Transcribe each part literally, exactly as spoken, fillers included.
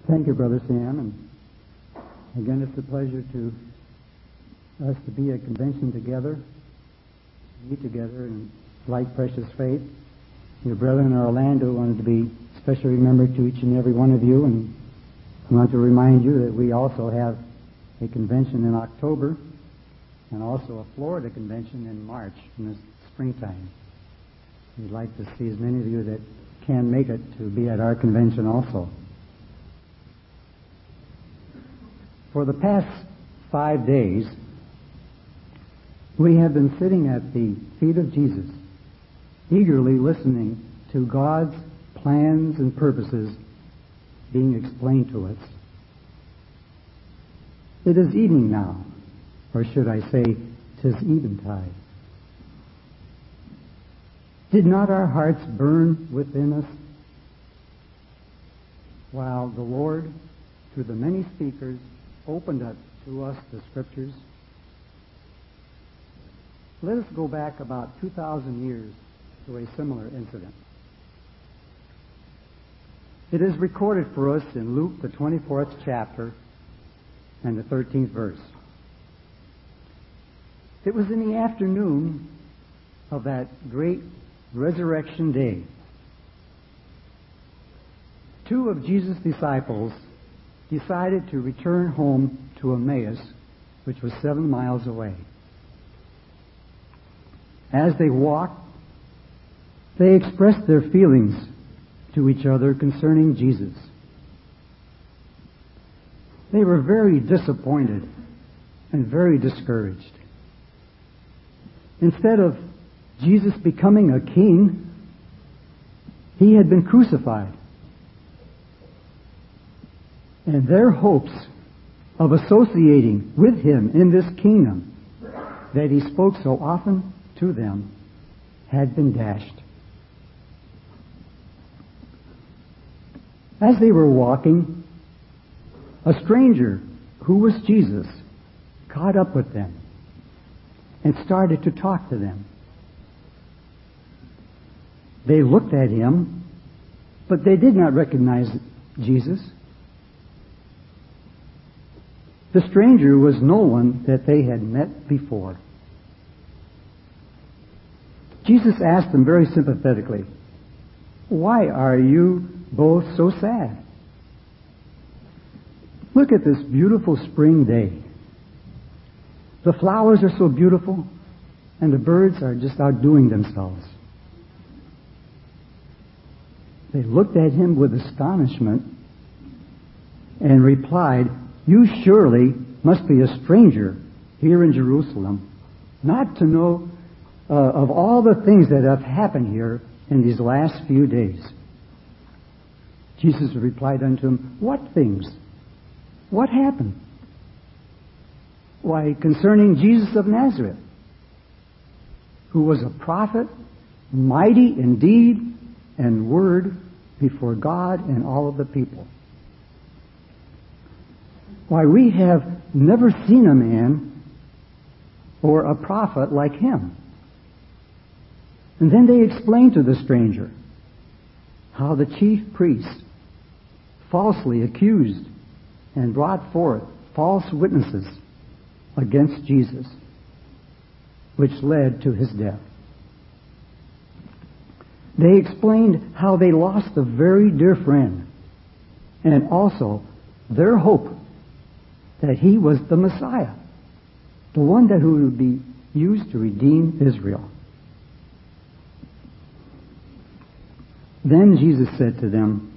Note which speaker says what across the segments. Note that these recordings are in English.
Speaker 1: Thank you, Brother Sam. And again, it's a pleasure to us to be at convention together, meet together in like precious faith. Your brother in Orlando wanted to be especially remembered to each and every one of you, and I want to remind you that we also have a convention in October and also a Florida convention in March in the springtime. We'd like to see as many of you that can make it to be at our convention also. For the past five days, we have been sitting at the feet of Jesus, eagerly listening to God's plans and purposes being explained to us. It is evening now, or should I say, 'tis eventide. Did not our hearts burn within us while the Lord, through the many speakers, opened up to us the Scriptures? Let us go back about two thousand years to a similar incident. It is recorded for us in Luke, the twenty-fourth chapter, and the thirteenth verse. It was in the afternoon of that great resurrection day. Two of Jesus' disciples decided to return home to Emmaus, which was seven miles away. As they walked, they expressed their feelings to each other concerning Jesus. They were very disappointed and very discouraged. Instead of Jesus becoming a king, he had been crucified. And their hopes of associating with him in this kingdom that he spoke so often to them had been dashed. As they were walking, a stranger, who was Jesus, caught up with them and started to talk to them. They looked at him, but they did not recognize Jesus. The stranger was no one that they had met before. Jesus asked them very sympathetically, "Why are you both so sad? Look at this beautiful spring day. The flowers are so beautiful, and the birds are just outdoing themselves." They looked at him with astonishment and replied, "You surely must be a stranger here in Jerusalem, not to know uh, of all the things that have happened here in these last few days." Jesus replied unto him, "What things? What happened?" "Why, concerning Jesus of Nazareth, who was a prophet, mighty in deed and word before God and all of the people. Why, we have never seen a man or a prophet like him." And then they explained to the stranger how the chief priests falsely accused and brought forth false witnesses against Jesus, which led to his death. They explained how they lost a very dear friend, and also their hope that he was the Messiah, the one that who would be used to redeem Israel. Then Jesus said to them,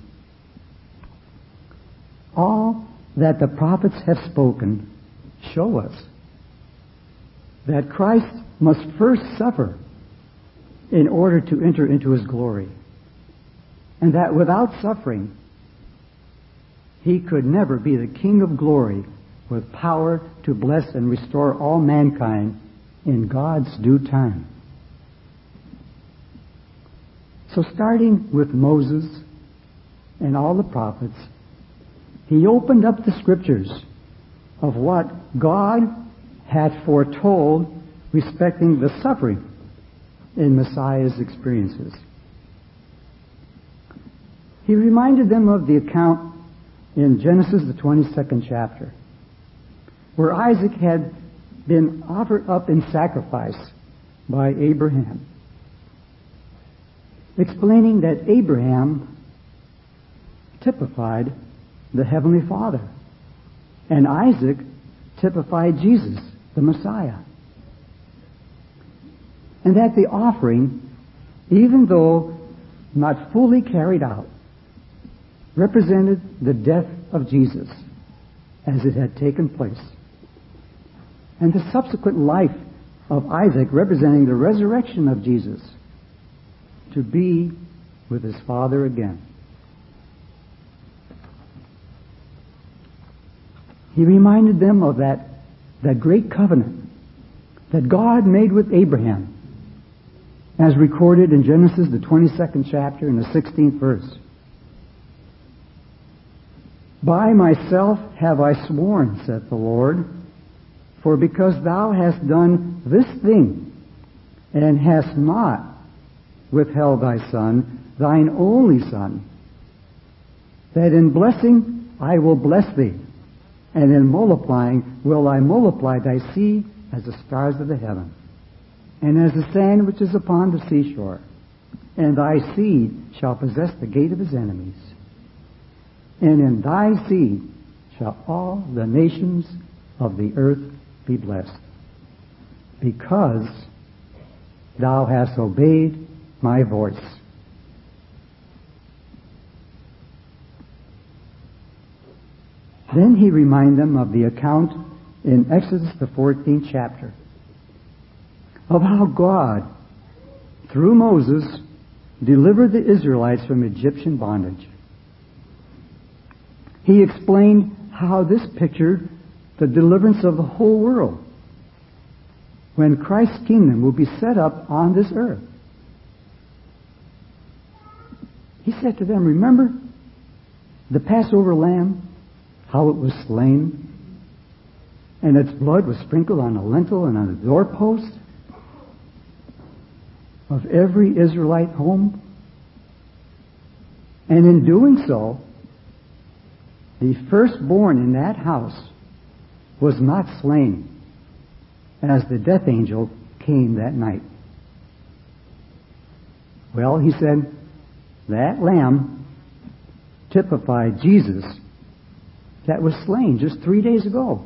Speaker 1: "All that the prophets have spoken show us that Christ must first suffer in order to enter into his glory, and that without suffering he could never be the King of glory with power to bless and restore all mankind in God's due time." So starting with Moses and all the prophets, he opened up the Scriptures of what God had foretold respecting the suffering in Messiah's experiences. He reminded them of the account in Genesis, the twenty-second chapter, where Isaac had been offered up in sacrifice by Abraham, explaining that Abraham typified the Heavenly Father, and Isaac typified Jesus, the Messiah. And that the offering, even though not fully carried out, represented the death of Jesus as it had taken place, and the subsequent life of Isaac representing the resurrection of Jesus to be with his Father again. He reminded them of that, that great covenant that God made with Abraham, as recorded in Genesis, the twenty-second chapter, and the sixteenth verse. By myself have I sworn, saith the Lord, for because thou hast done this thing, and hast not withheld thy son, thine only son, that in blessing I will bless thee, and in multiplying will I multiply thy seed as the stars of the heaven, and as the sand which is upon the seashore. And thy seed shall possess the gate of his enemies. And in thy seed shall all the nations of the earth be blessed, because thou hast obeyed my voice. Then he reminded them of the account in Exodus, the fourteenth chapter, of how God, through Moses, delivered the Israelites from Egyptian bondage. He explained how this pictured the deliverance of the whole world when Christ's kingdom will be set up on this earth. He said to them, remember the Passover lamb, how it was slain, and its blood was sprinkled on the lintel and on the doorpost of every Israelite home? And in doing so, the firstborn in that house was not slain as the death angel came that night. Well, he said, that lamb typified Jesus that was slain just three days ago.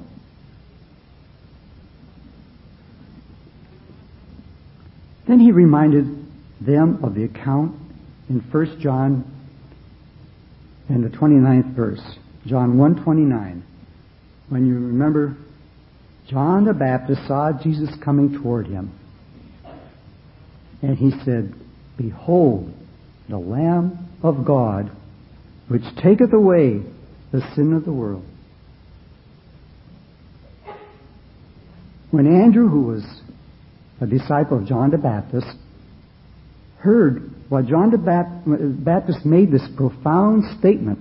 Speaker 1: Then he reminded them of the account in First John and the twenty-ninth verse, John one twenty-nine. When you remember, John the Baptist saw Jesus coming toward him, and he said, behold, the Lamb of God, which taketh away the sin of the world. When Andrew, who was a disciple of John the Baptist, heard what John the Baptist made this profound statement,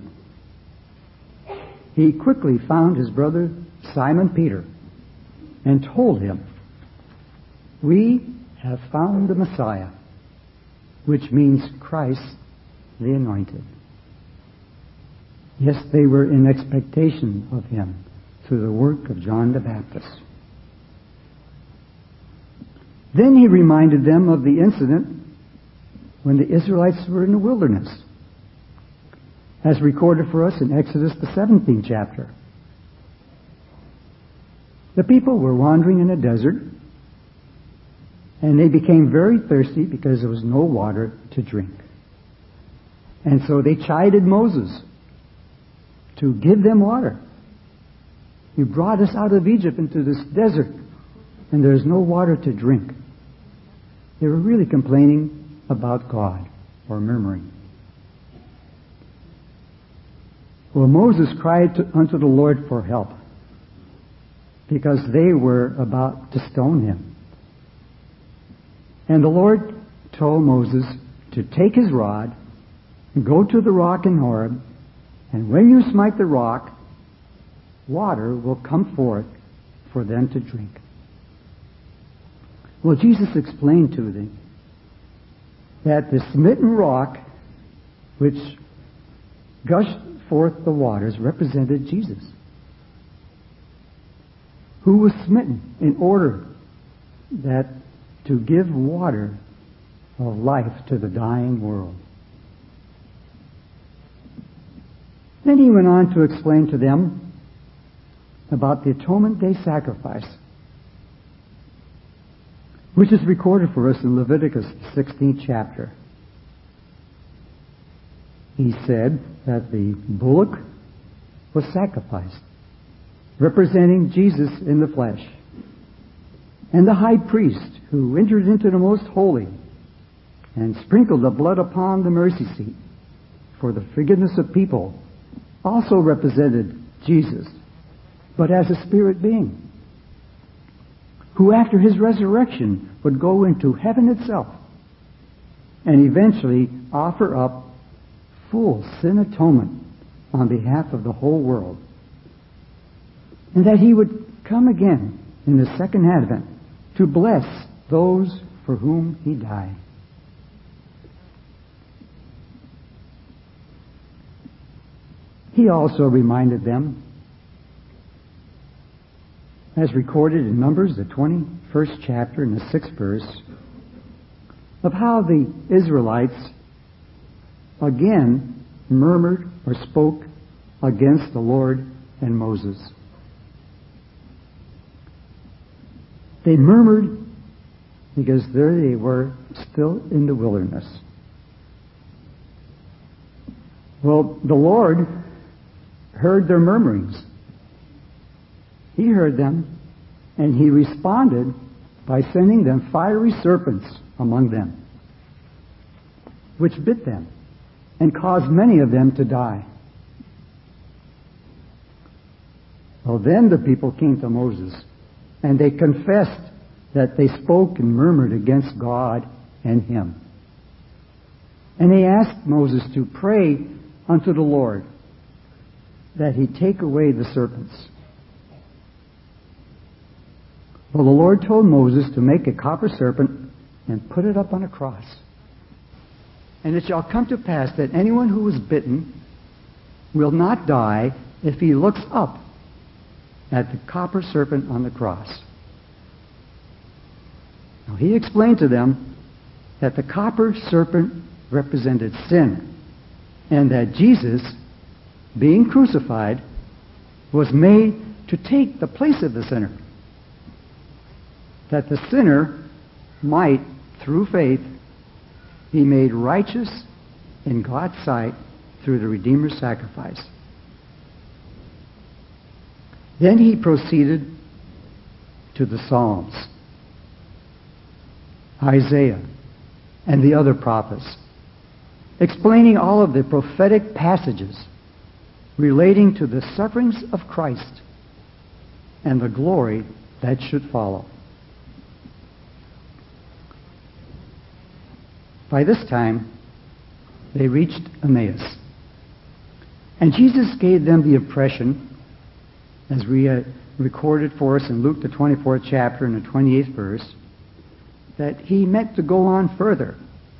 Speaker 1: he quickly found his brother Simon Peter and told him, we have found the Messiah, which means Christ the Anointed. Yes, they were in expectation of him through the work of John the Baptist. Then he reminded them of the incident when the Israelites were in the wilderness, as recorded for us in Exodus, the seventeenth chapter. The people were wandering in a desert, and they became very thirsty because there was no water to drink. And so they chided Moses to give them water. You brought us out of Egypt into this desert, and there's no water to drink. They were really complaining about God, or murmuring. Well, Moses cried to, unto the Lord for help, because they were about to stone him. And the Lord told Moses to take his rod and go to the rock in Horeb, and when you smite the rock, water will come forth for them to drink. Well, Jesus explained to them that the smitten rock, which gushed forth the waters represented Jesus, who was smitten in order that to give water of life to the dying world. Then he went on to explain to them about the atonement day sacrifice, which is recorded for us in Leviticus sixteenth chapter. He said that the bullock was sacrificed, representing Jesus in the flesh. And the high priest, who entered into the most holy and sprinkled the blood upon the mercy seat for the forgiveness of people, also represented Jesus, but as a spirit being, who after his resurrection would go into heaven itself and eventually offer up full sin atonement on behalf of the whole world. And that he would come again in the second advent to bless those for whom he died. He also reminded them, as recorded in Numbers, the twenty-first chapter and the sixth verse, of how the Israelites again murmured or spoke against the Lord and Moses. They murmured because there they were still in the wilderness. Well, the Lord heard their murmurings. He heard them, and he responded by sending them fiery serpents among them, which bit them and caused many of them to die. Well, then the people came to Moses, and they confessed that they spoke and murmured against God and him. And they asked Moses to pray unto the Lord that he take away the serpents. Well, the Lord told Moses to make a copper serpent and put it up on a cross. And it shall come to pass that anyone who is bitten will not die if he looks up at the copper serpent on the cross. Now, he explained to them that the copper serpent represented sin, and that Jesus, being crucified, was made to take the place of the sinner, that the sinner might, through faith, be made righteous in God's sight through the Redeemer's sacrifice. Then he proceeded to the Psalms, Isaiah, and the other prophets, explaining all of the prophetic passages relating to the sufferings of Christ and the glory that should follow. By this time, they reached Emmaus. And Jesus gave them the impression, as we uh, recorded for us in Luke the twenty-fourth chapter and the twenty-eighth verse, that he meant to go on further.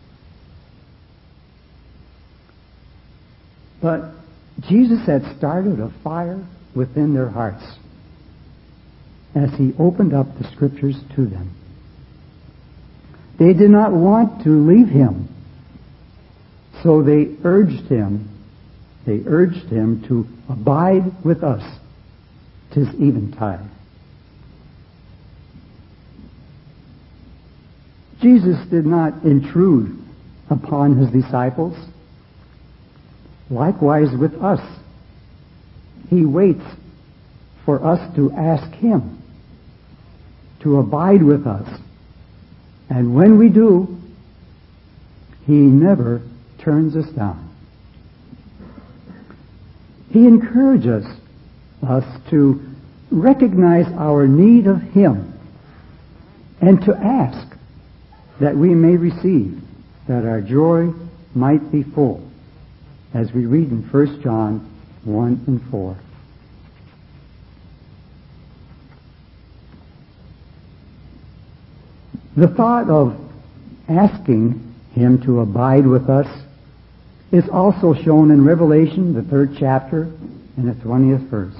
Speaker 1: But Jesus had started a fire within their hearts as he opened up the Scriptures to them. They did not want to leave him, so they urged him, they urged him to abide with us. 'Tis eventide. Jesus did not intrude upon his disciples. Likewise with us. He waits for us to ask him to abide with us. And when we do, he never turns us down. He encourages us to recognize our need of him and to ask that we may receive, that our joy might be full, as we read in First John one and four. The thought of asking him to abide with us is also shown in Revelation, the third chapter, and the twentieth verse.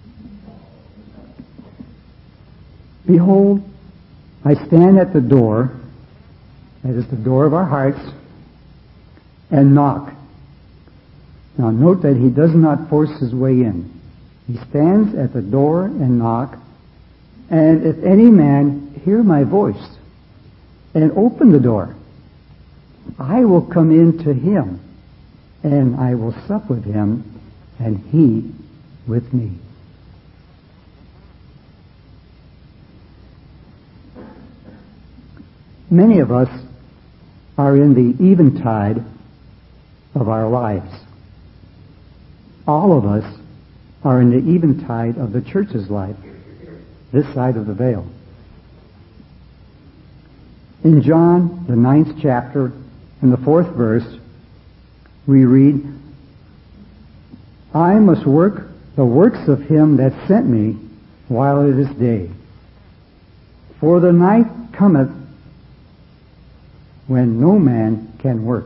Speaker 1: Behold, I stand at the door, that is the door of our hearts, and knock. Now note that he does not force his way in. He stands at the door and knock, and if any man hear my voice and open the door, I will come in to him, and I will sup with him, and he with me. Many of us are in the eventide of our lives. All of us are in the eventide of the church's life, this side of the veil. In John, the ninth chapter, in the fourth verse, we read, I must work the works of him that sent me while it is day. For the night cometh when no man can work.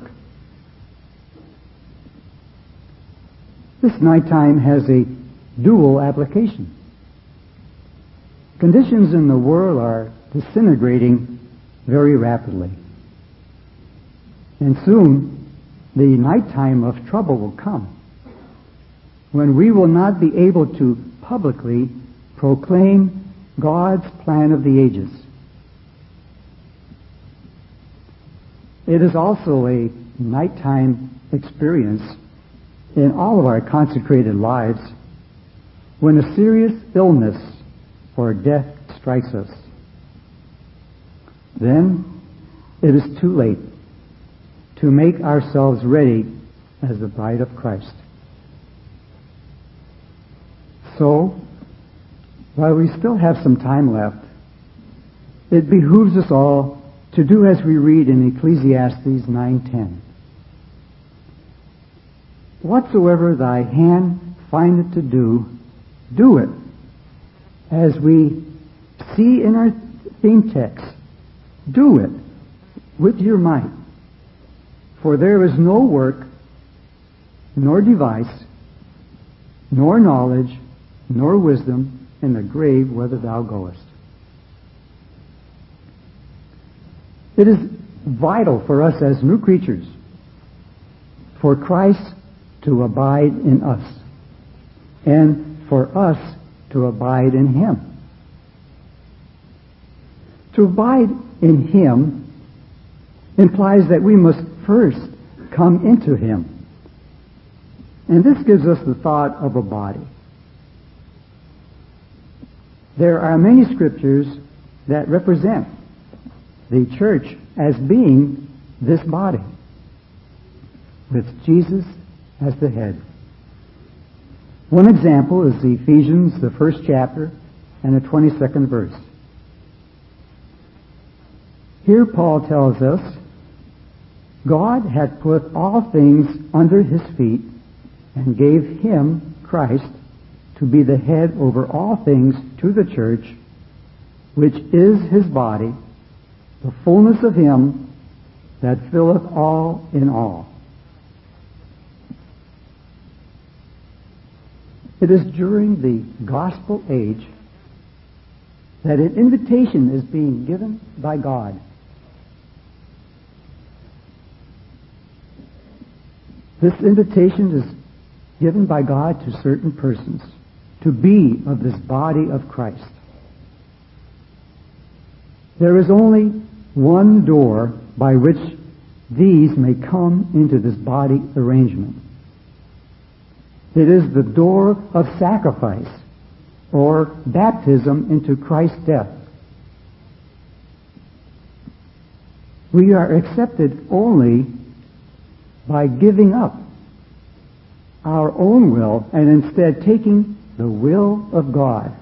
Speaker 1: This nighttime has a dual application. Conditions in the world are disintegrating very rapidly. And soon, the nighttime of trouble will come, when we will not be able to publicly proclaim God's plan of the ages. It is also a nighttime experience in all of our consecrated lives when a serious illness or death strikes us. Then it is too late to make ourselves ready as the bride of Christ. So, while we still have some time left, it behooves us all to do as we read in Ecclesiastes nine ten. Whatsoever thy hand findeth to do, do it. As we see in our theme text, do it with your might. For there is no work, nor device, nor knowledge, nor wisdom in the grave whither thou goest. It is vital for us as new creatures for Christ to abide in us and for us to abide in Him. To abide in Him implies that we must first come into Him. And this gives us the thought of a body. There are many scriptures that represent the church as being this body, with Jesus as the head. One example is Ephesians, the first chapter, and the twenty-second verse. Here Paul tells us, God had put all things under His feet and gave Him, Christ, to be the head over all things to the church, which is His body, the fullness of Him that filleth all in all. It is during the gospel age that an invitation is being given by God. This invitation is given by God to certain persons to be of this body of Christ. There is only one door by which these may come into this body arrangement. It is the door of sacrifice, or baptism into Christ's death. We are accepted only by giving up our own will and instead taking the will of God.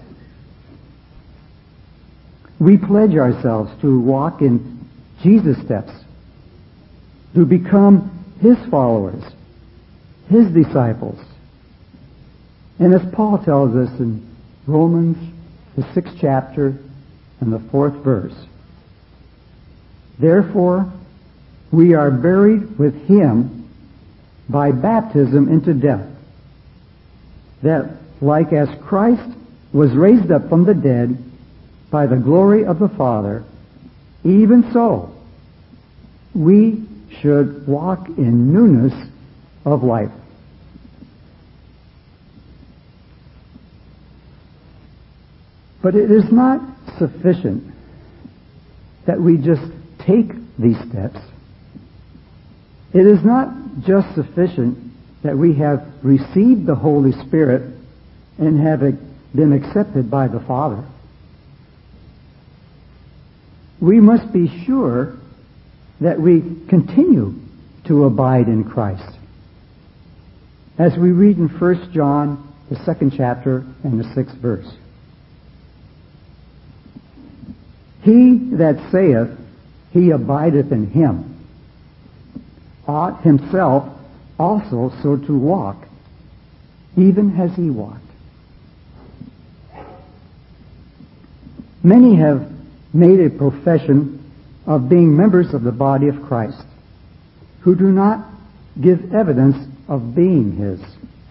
Speaker 1: We pledge ourselves to walk in Jesus' steps, to become His followers, His disciples. And as Paul tells us in Romans, the sixth chapter and the fourth verse, therefore we are buried with Him by baptism into death, that like as Christ was raised up from the dead by the glory of the Father, even so we should walk in newness of life. But it is not sufficient that we just take these steps. It is not just sufficient that we have received the Holy Spirit and have been accepted by the Father. We must be sure that we continue to abide in Christ. As we read in First John, the second chapter and the sixth verse. He that saith he abideth in him ought himself also so to walk, even as he walked. Many have made a profession of being members of the body of Christ, who do not give evidence of being his.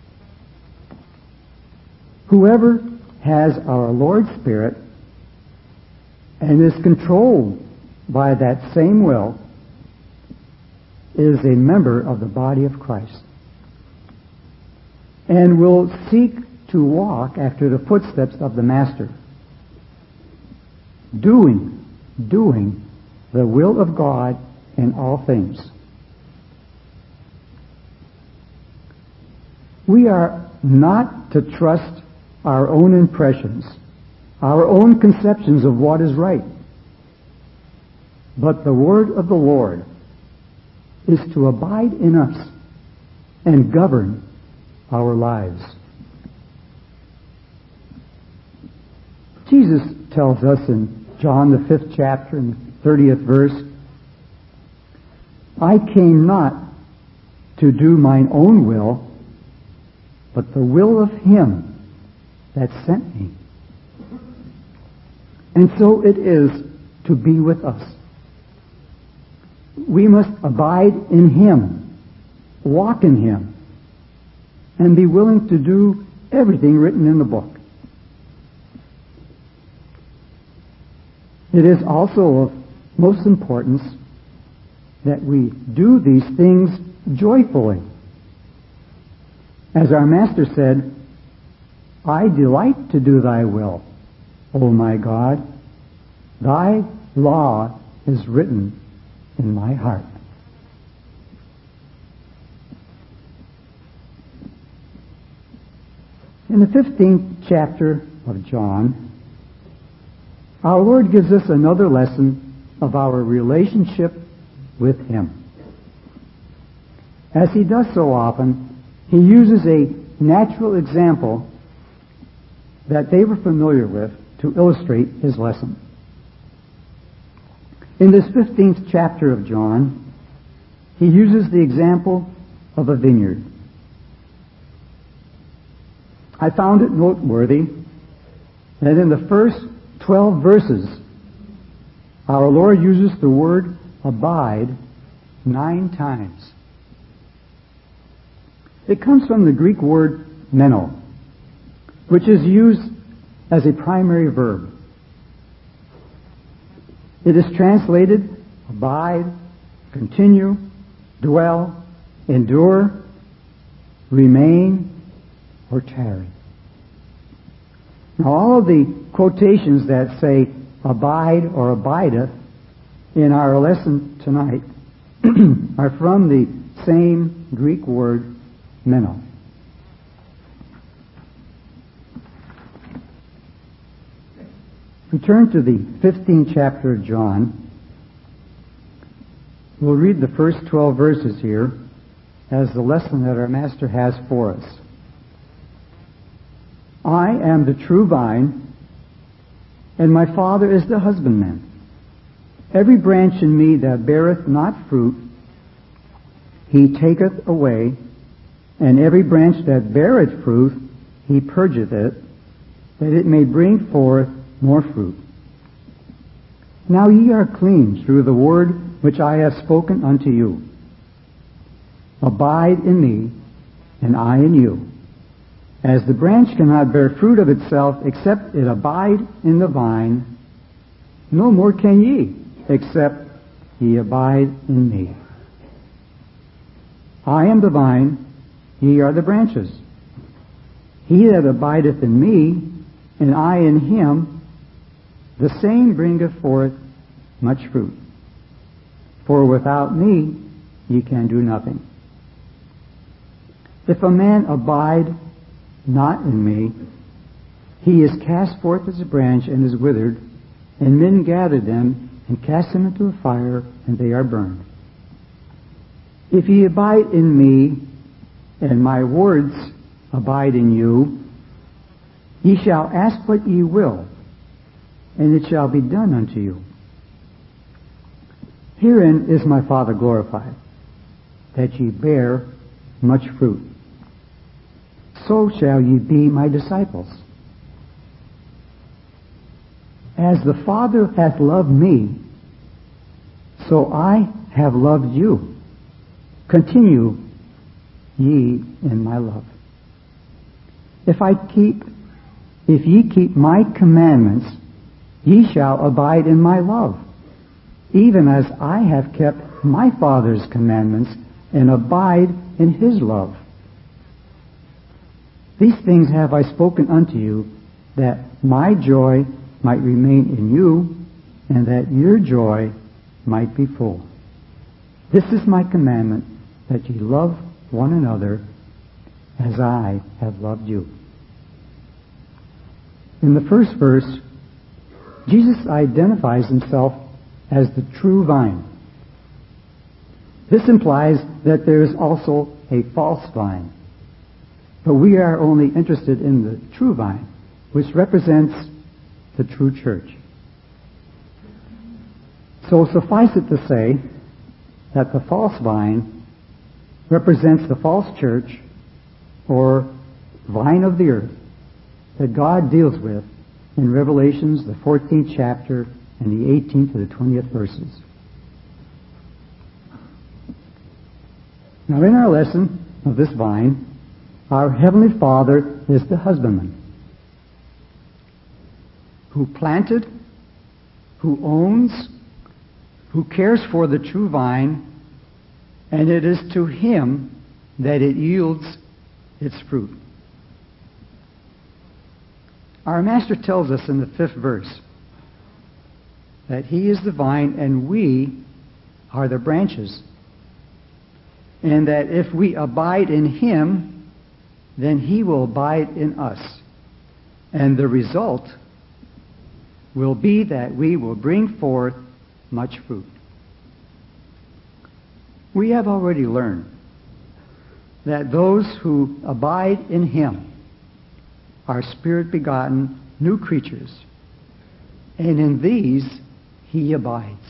Speaker 1: Whoever has our Lord's Spirit and is controlled by that same will is a member of the body of Christ and will seek to walk after the footsteps of the Master, doing, doing the will of God in all things. We are not to trust our own impressions, our own conceptions of what is right, but the word of the Lord is to abide in us and govern our lives. Jesus tells us in John the fifth chapter and thirtieth verse, I came not to do mine own will, but the will of him that sent me. And so it is to be with us. We must abide in him, walk in him, and be willing to do everything written in the book. It is also of most importance that we do these things joyfully. As our Master said, I delight to do thy will, O my God. Thy law is written in my heart. In the fifteenth chapter of John, our Lord gives us another lesson of our relationship with him. As he does so often, he uses a natural example that they were familiar with to illustrate his lesson. In this fifteenth chapter of John, he uses the example of a vineyard. I found it noteworthy that in the first twelve verses, our Lord uses the word abide nine times. It comes from the Greek word meno, which is used as a primary verb. It is translated abide, continue, dwell, endure, remain, or tarry. Now, all of the quotations that say abide or abideth in our lesson tonight are from the same Greek word meno. We turn to the fifteenth chapter of John. We'll read the first twelve verses here as the lesson that our Master has for us. I am the true vine, and my Father is the husbandman. Every branch in me that beareth not fruit, he taketh away, and every branch that beareth fruit, he purgeth it, that it may bring forth more fruit. Now ye are clean through the word which I have spoken unto you. Abide in me, and I in you. As the branch cannot bear fruit of itself except it abide in the vine, no more can ye, except ye abide in me. I am the vine, ye are the branches. He that abideth in me, and I in him, the same bringeth forth much fruit. For without me ye can do nothing. If a man abide not in me, he is cast forth as a branch and is withered, and men gather them and cast them into a fire, and they are burned. If ye abide in me, and my words abide in you, ye shall ask what ye will, and it shall be done unto you. Herein is my Father glorified, that ye bear much fruit. So shall ye be my disciples. As the Father hath loved me, so I have loved you. Continue ye in my love. If I keep, if ye keep my commandments, ye shall abide in my love, even as I have kept my Father's commandments and abide in his love. These things have I spoken unto you, that my joy might remain in you, and that your joy might be full. This is my commandment, that ye love one another as I have loved you. In the first verse, Jesus identifies himself as the true vine. This implies that there is also a false vine. But we are only interested in the true vine, which represents the true church. So suffice it to say that the false vine represents the false church, or vine of the earth, that God deals with in Revelations, the fourteenth chapter, and the eighteenth to the twentieth verses. Now in our lesson of this vine, our Heavenly Father is the husbandman, who planted, who owns, who cares for the true vine, and it is to him that it yields its fruit. Our Master tells us in the fifth verse that he is the vine and we are the branches, and that if we abide in him, then he will abide in us. And the result will be that we will bring forth much fruit. We have already learned that those who abide in him are spirit-begotten new creatures, and in these he abides.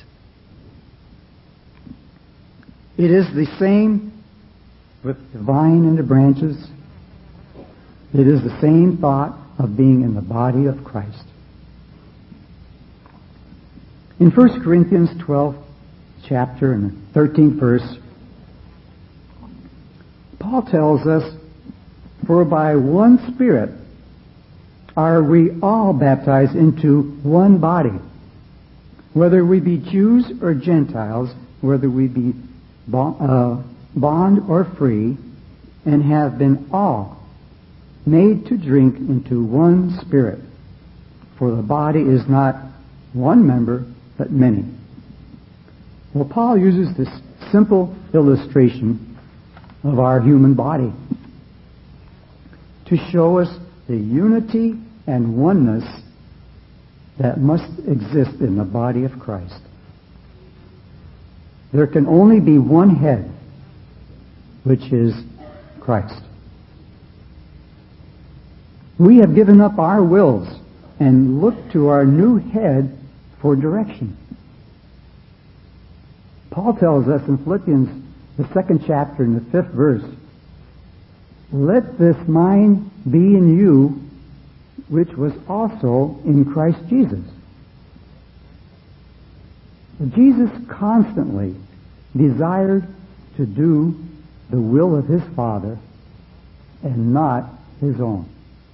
Speaker 1: It is the same with the vine and the branches. It is the same thought of being in the body of Christ. In First Corinthians twelve chapter and the thirteenth verse, Paul tells us, "For by one Spirit are we all baptized into one body, whether we be Jews or Gentiles, whether we be bond or free, and have been all made to drink into one Spirit. For the body is not one member, but many." Well, Paul uses this simple illustration of our human body to show us the unity and oneness that must exist in the body of Christ. There can only be one head, which is Christ. We have given up our wills and looked to our new head for direction. Paul tells us in Philippians, the second chapter and the fifth verse, "Let this mind be in you, which was also in Christ Jesus." Jesus constantly desired to do the will of his Father and not his own.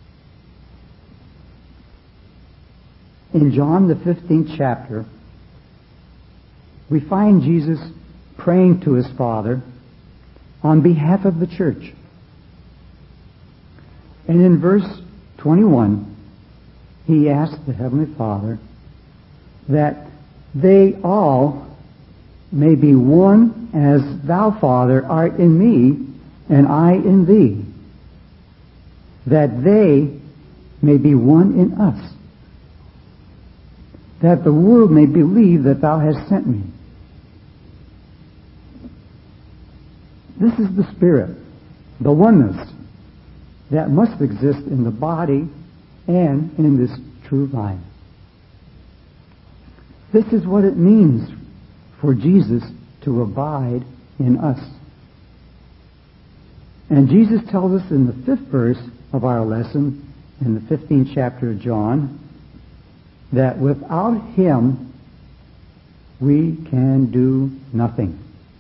Speaker 1: In John the fifteenth chapter, we find Jesus praying to his Father on behalf of the church. And in verse twenty-one, he asked the Heavenly Father that they all may be one as thou, Father, art in me and I in thee, that they may be one in us, that the world may believe that thou hast sent me. This is the Spirit, the oneness that must exist in the body and in this true vine. This is what it means for Jesus to abide in us. And Jesus tells us in the fifth verse of our lesson, in the fifteenth chapter of John, that without him we can do nothing.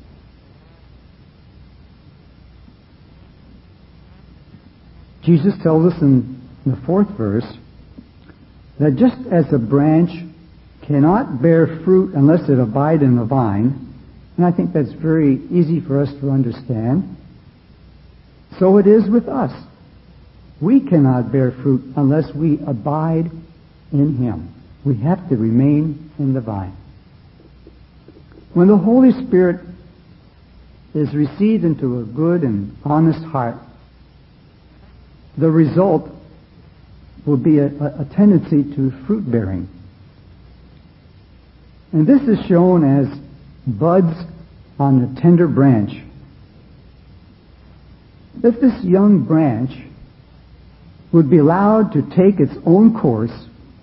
Speaker 1: Jesus tells us in the fourth verse that just as a branch cannot bear fruit unless it abide in the vine, and I think that's very easy for us to understand, so it is with us. We cannot bear fruit unless we abide in him. We have to remain in the vine. When the Holy Spirit is received into a good and honest heart, the result will be a, a tendency to fruit bearing. And this is shown as buds on the tender branch. If this young branch would be allowed to take its own course,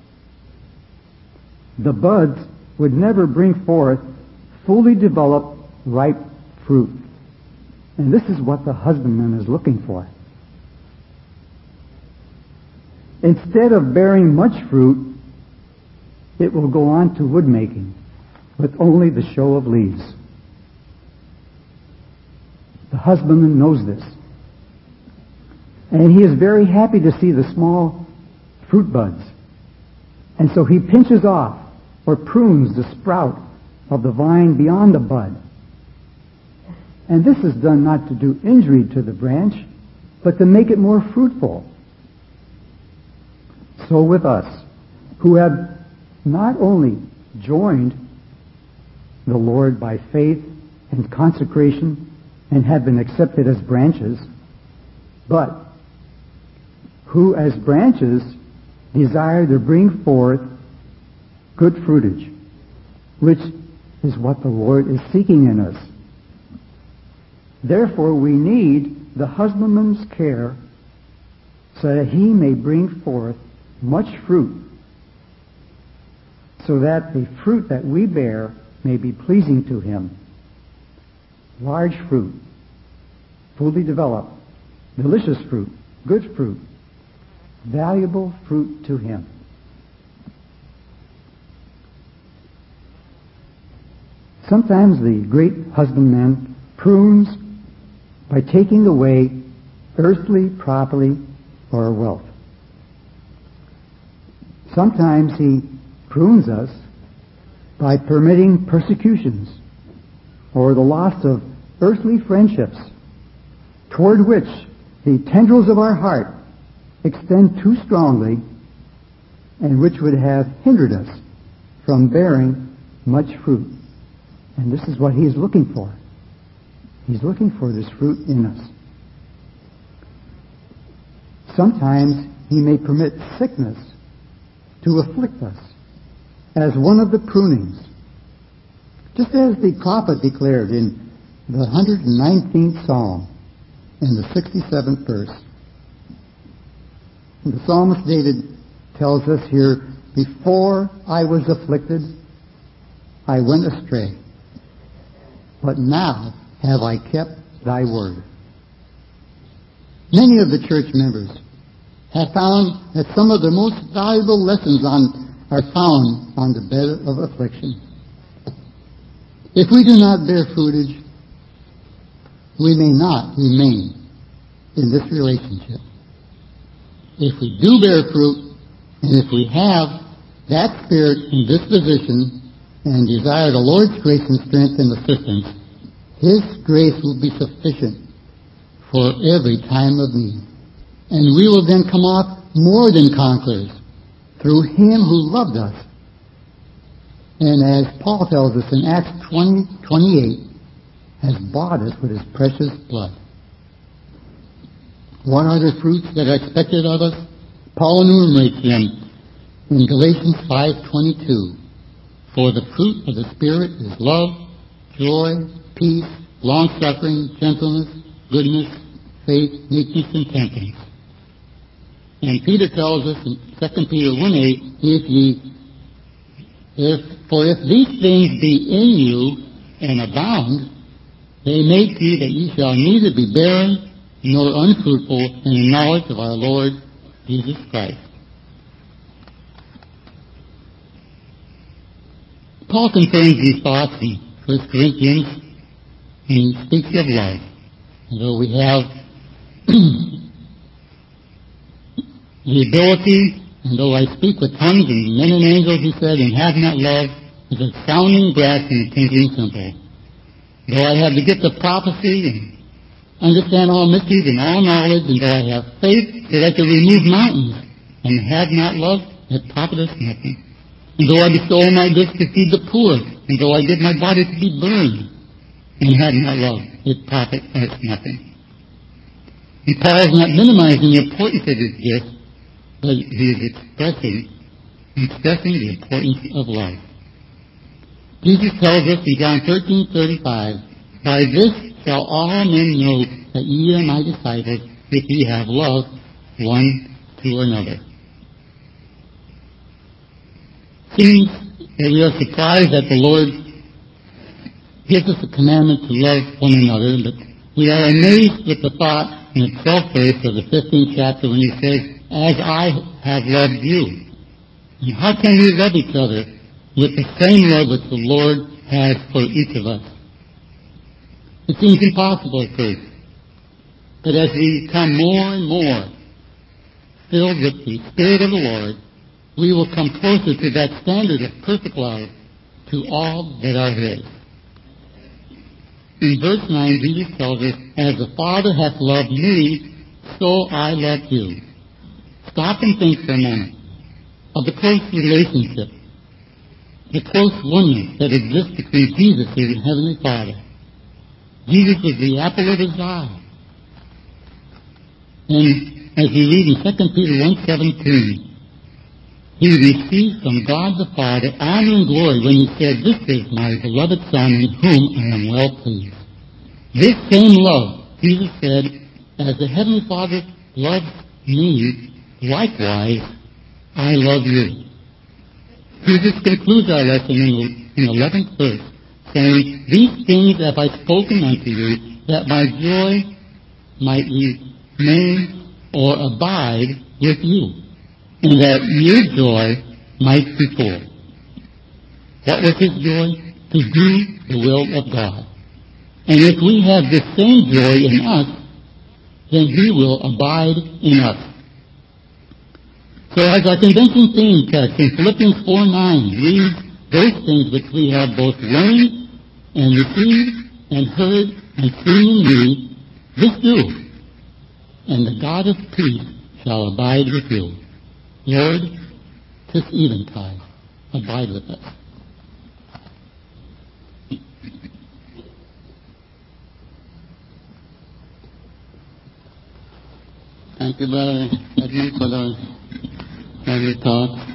Speaker 1: the buds would never bring forth fully developed, ripe fruit. And this is what the husbandman is looking for. Instead of bearing much fruit, it will go on to wood making with only the show of leaves. The husbandman knows this. And he is very happy to see the small fruit buds. And so he pinches off or prunes the sprout of the vine beyond the bud. And this is done not to do injury to the branch, but to make it more fruitful. So with us, who have not only joined the Lord by faith and consecration and have been accepted as branches, but who as branches desire to bring forth good fruitage, which is what the Lord is seeking in us. Therefore, we need the husbandman's care so that he may bring forth much fruit, so that the fruit that we bear may be pleasing to him. Large fruit, fully developed, delicious fruit, good fruit, valuable fruit to him. Sometimes the great husbandman prunes by taking away earthly property or wealth. Sometimes he prunes us by permitting persecutions or the loss of earthly friendships toward which the tendrils of our heart extend too strongly and which would have hindered us from bearing much fruit. And this is what he is looking for. He's looking for this fruit in us. Sometimes he may permit sickness to afflict us as one of the prunings. Just as the prophet declared in the one hundred nineteenth Psalm in the sixty-seventh verse. The psalmist David tells us here, before I was afflicted, I went astray, but now have I kept thy word. Many of the church members have found that some of the most valuable lessons on, are found on the bed of affliction. If we do not bear fruitage,
Speaker 2: we may not remain in this relationship. If we do bear fruit, and if we have that spirit and disposition and desire the Lord's grace and strength and assistance, His grace will be sufficient for every time of need. And we will then come off more than conquerors through Him who loved us. And as Paul tells us in Acts twenty twenty-eight, has bought us with His precious blood. What are the fruits that are expected of us? Paul enumerates them in Galatians five twenty-two. For the fruit of the Spirit is love, joy, peace, long-suffering, gentleness, goodness, faith, meekness, and temperance. And Peter tells us in Second Peter one eight, if ye, if, for if these things be in you and abound, they make you that ye shall neither be barren nor unfruitful in the knowledge of our Lord Jesus Christ. Paul confirms these thoughts in First Corinthians, and he speaks of love. Although we have the ability, and though I speak with tongues and men and angels, he said, and have not love, is a sounding brass and a tinkling cymbal. Though I have the gift of prophecy and understand all mysteries and all knowledge, and though I have faith that I can remove mountains, and have not love, it profiteth nothing. And though I bestow my goods to feed the poor, and though I give my body to be burned, and have not love, it profiteth nothing. And Paul is not minimizing the importance of his gift, but he is expressing, expressing the importance of love. Jesus tells us in John thirteen thirty-five, by this shall all men know that ye are my disciples, if ye have love one to another. Seems that we are surprised that the Lord gives us a commandment to love one another, but we are amazed with the thought in the twelfth verse of the fifteenth chapter when he says, as I have loved you. And how can we love each other with the same love which the Lord has for each of us? It seems impossible at first. But as we become more and more filled with the Spirit of the Lord, we will come closer to that standard of perfect love to all that are His. In verse nine, Jesus tells us, as the Father hath loved me, so I love you. Stop and think for a moment of the close relationship, the close oneness that exists between Jesus and His Heavenly Father. Jesus was the apple of His eye. And as we read in Second Peter one seventeen, He received from God the Father honor and glory when He said, this is my beloved Son in whom I am well pleased. This same love, Jesus said, as the Heavenly Father loves me, likewise I love you. Jesus concludes our lesson in the eleventh verse, saying, these things have I spoken unto you, that my joy might remain or abide with you, and that your joy might be full. What was His joy? To do the will of God. And if we have the same joy in us, then He will abide in us. So as our convention theme text in Philippians four nine reads those things which we have both learned and received and heard and seen in me, this do, and the God of peace shall abide with you. Lord, this eventide, abide with us. Thank you, Brother Edmund, for those lovely thoughts.